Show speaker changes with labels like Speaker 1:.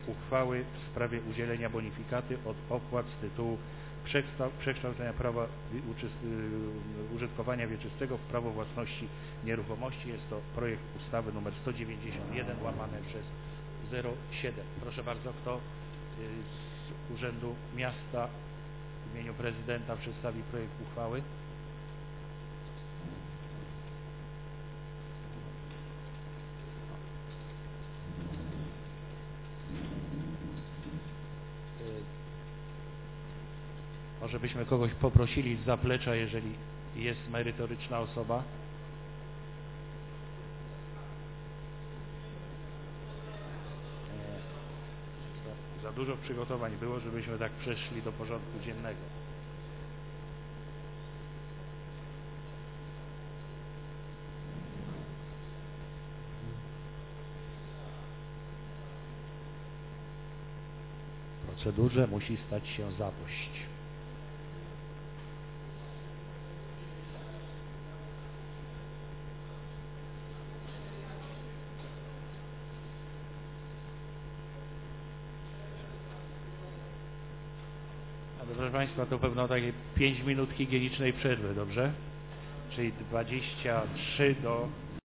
Speaker 1: uchwały w sprawie udzielenia bonifikaty od opłat z tytułu przekształcenia prawa użytkowania wieczystego w prawo własności nieruchomości. Jest to projekt ustawy nr 191 łamane przez 07. Proszę bardzo, kto z Urzędu Miasta w imieniu prezydenta przedstawi projekt uchwały? Może byśmy kogoś poprosili z zaplecza, jeżeli jest merytoryczna osoba. Za dużo przygotowań było, żebyśmy tak przeszli do porządku dziennego. W procedurze musi stać się zadość. Proszę Państwa, to pewno takie 5 minut higienicznej przerwy, dobrze? Czyli 23 do